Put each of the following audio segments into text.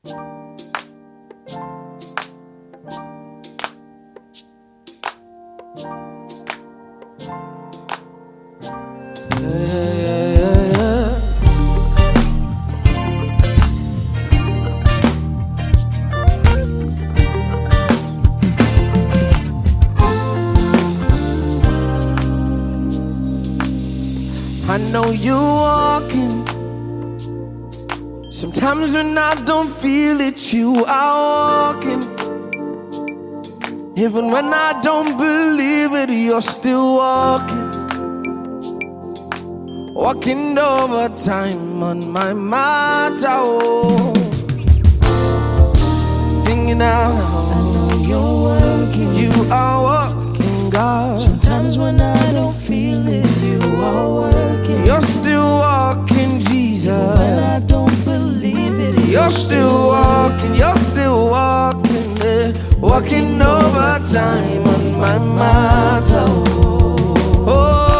I know you're walking. Sometimes when I don't feel it, you are walking. Even when I don't believe it, you're still walking. Walking over time on my mind, oh. Thinking out, I know you're working. You are working, God. Sometimes when I don't feel it, you are working. You're still walking, Jesus. Even when I don't believe it, you're still walking, you're still walking, yeah. Walking over time on my mind, oh,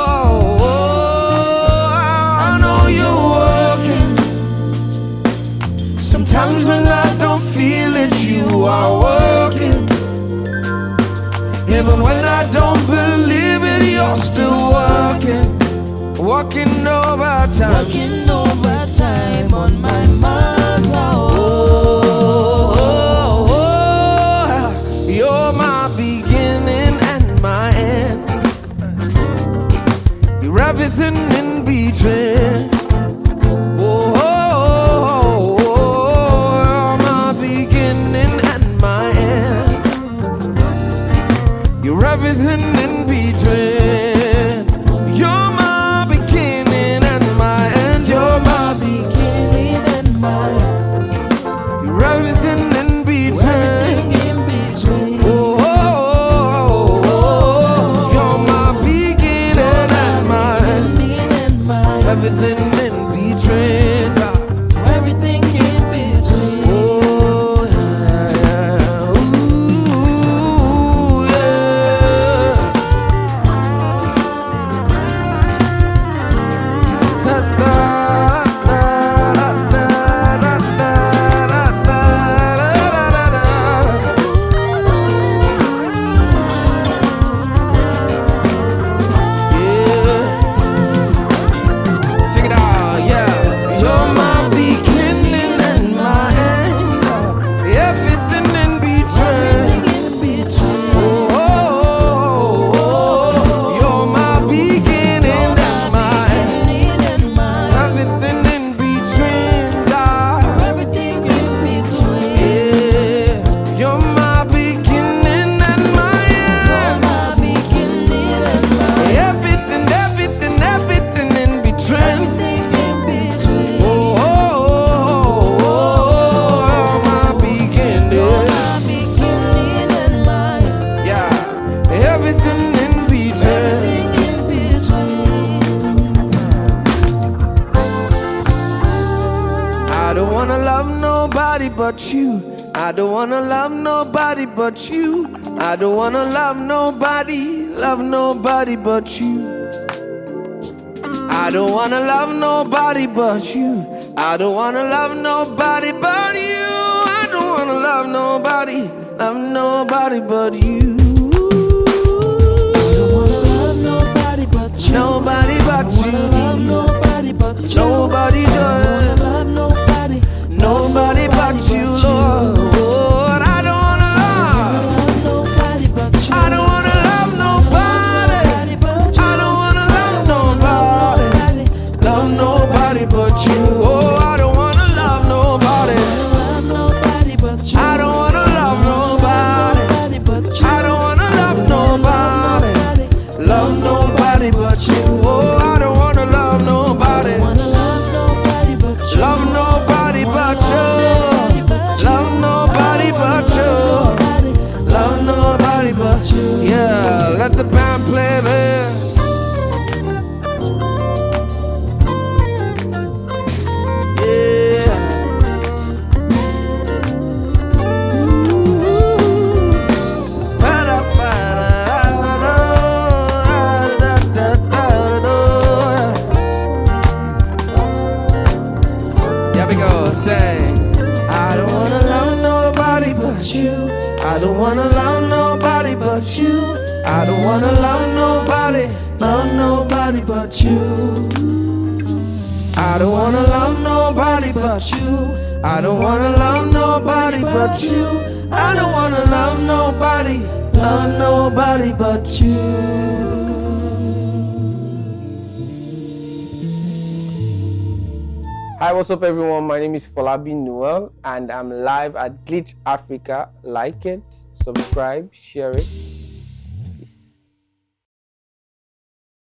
I know you're working. Sometimes when I don't feel it, you are working. Even when I don't believe it, you're still working. Walking over time. Walking over time on my mind, you're my beginning and my end. You're everything in between. You're my beginning and my end. You're everything in between. You're my beginning and my end. You're my beginning and my end. You're everything in between. Everything in between, everything in between. Oh, yeah, yeah. Ooh, yeah. Da, da, da, da, da, da, da, da, da, da, yeah. Sing it out, yeah. You're my beginning and my end. Everything in between. You're my beginning and my end. Everything in between, God. Everything in between. Yeah. You're my beginning and my end. Beginning and my Everything, everything, everything in between. everything in between. My beginning. My beginning and my Yeah, everything in between. everything in between. I don't wanna love nobody but you. I don't wanna love nobody but you. I don't wanna love nobody but you. I don't wanna love nobody but you. I don't wanna love nobody but you. I don't wanna love nobody but you. Don't wanna love nobody but you. Nobody but you. Love nobody but you. Nobody Don't does. wanna love nobody. Nobody but you, Lord. I don't wanna love. Love nobody but you. I don't wanna love nobody. I don't wanna love nobody. Love nobody but you. Oh, I don't wanna love nobody. Love nobody but you. I don't wanna love nobody. But you. I don't wanna love nobody. Love nobody but you. Oh, I don't wanna love nobody. Wanna love nobody but I don't wanna love nobody but you. I don't wanna love nobody but you. I don't wanna love nobody but you. I don't wanna love nobody but you. I don't wanna love nobody but you. Hi, what's up everyone? My name is Folabi Noel and I'm live at Glitch Africa. Like it, subscribe, share it.